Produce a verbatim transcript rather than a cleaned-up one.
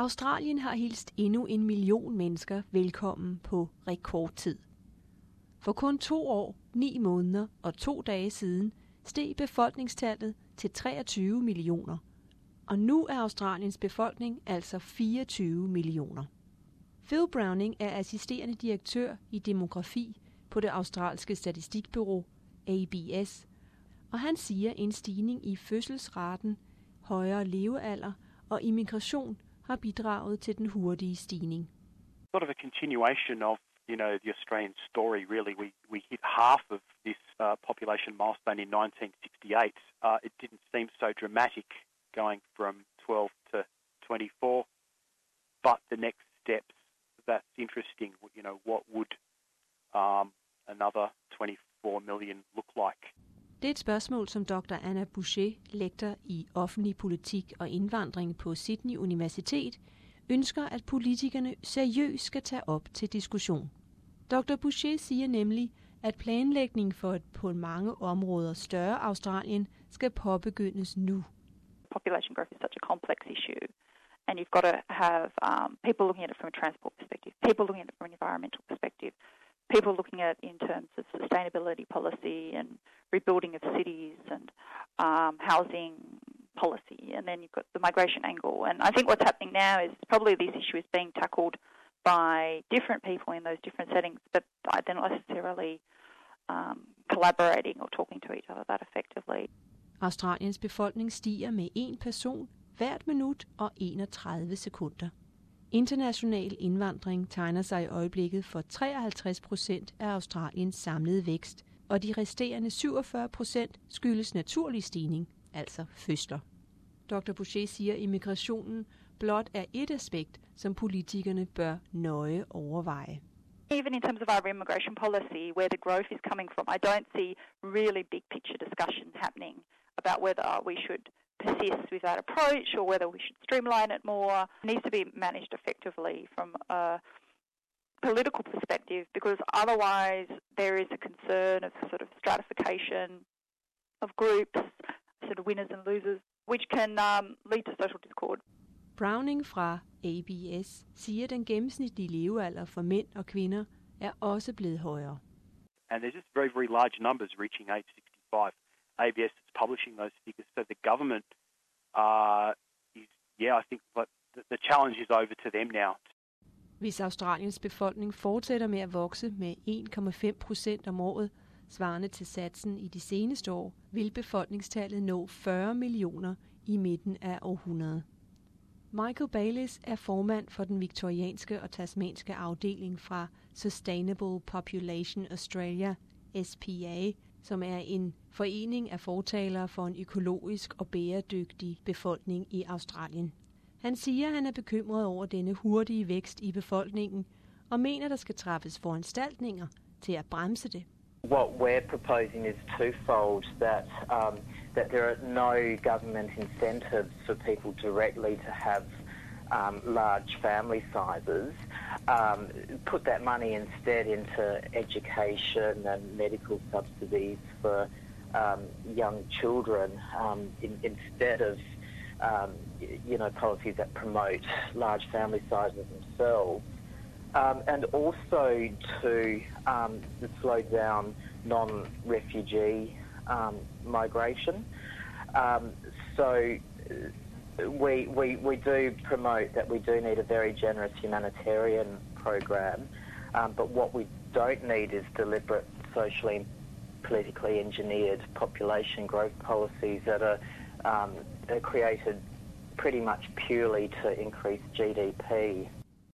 Australien har hilst endnu en million mennesker velkommen på rekordtid. For kun to år, ni måneder og to dage siden steg befolkningstallet til treogtyve millioner. Og nu er Australiens befolkning altså fireogtyve millioner. Phil Browning er assisterende direktør i demografi på det australske statistikbureau A B S, og han siger, en stigning i fødselsraten, højere levealder og immigration har bidraget til den hurtige stigning. Sort of a continuation of, you know, the Australian story, really. We we hit half of this uh, population milestone in nineteen sixty-eight. Uh, it didn't seem so dramatic going from twelve to twenty-four, but the next steps, that's interesting. You know, what would um, another twenty-four million look like? Det er et spørgsmål, som doktor Anna Boucher, lektor i offentlig politik og indvandring på Sydney Universitet, ønsker, at politikerne seriøst skal tage op til diskussion. doktor Boucher siger nemlig, at planlægning for et på mange områder større Australien skal påbegyndes nu. Population growth is such a complex issue, and you've got to have um, people looking at it from a transport perspective, people looking at it from an environmental perspective, people looking at it in terms of sustainability policy and rebuilding of cities and um, housing policy, and then you've got the migration angle. And I think what's happening now is probably this issue is being tackled by different people in those different settings, but they're not necessarily um, collaborating or talking to each other that effectively. Australiens befolkning stiger med en person hvert minut og enogtredive sekunder. International indvandring tegner sig i øjeblikket for treoghalvtreds procent af Australiens samlede vækst, og de resterende syvogfyrre procent skyldes naturlig stigning, altså fødsler. doktor Boucher siger, at immigrationen blot er et aspekt, som politikerne bør nøje overveje. Even in terms of our immigration policy, where the growth is coming from, I don't see really big picture discussions happening about whether we should persist with that approach or whether we should streamline it more. It needs to be managed effectively from a political perspective, because otherwise there is a concern of sort of stratification of groups, sort of winners and losers, which can um, lead to social discord. Browning fra A B S siger, at den gennemsnitlige levealder for mænd og kvinder er også blevet højere. And there's just very, very large numbers reaching age sixty-five. A B S is publishing those figures, so the government, uh, is, yeah, I think but the, the challenge is over to them now. Hvis Australiens befolkning fortsætter med at vokse med en komma fem procent om året, svarende til satsen i de seneste år, vil befolkningstallet nå fyrre millioner i midten af århundredet. Michael Bayliss er formand for den viktorianske og tasmanske afdeling fra Sustainable Population Australia, S P A, som er en forening af fortalere for en økologisk og bæredygtig befolkning i Australien. Han siger, at han er bekymret over denne hurtige vækst i befolkningen og mener, der skal træffes foranstaltninger til at bremse det. What we're proposing is twofold, that um, that there are no government incentives for people directly to have um, large family sizes. Um, put that money instead into education and medical subsidies for um, young children um, in, instead of um, you know policies that promote large family sizes themselves. Um, and also to um, slow down non-refugee um, migration. Um, so we, we, we do promote that we do need a very generous humanitarian program, um, but what we don't need is deliberate socially and politically engineered population growth policies that are, um, are created pretty much purely to increase G D P.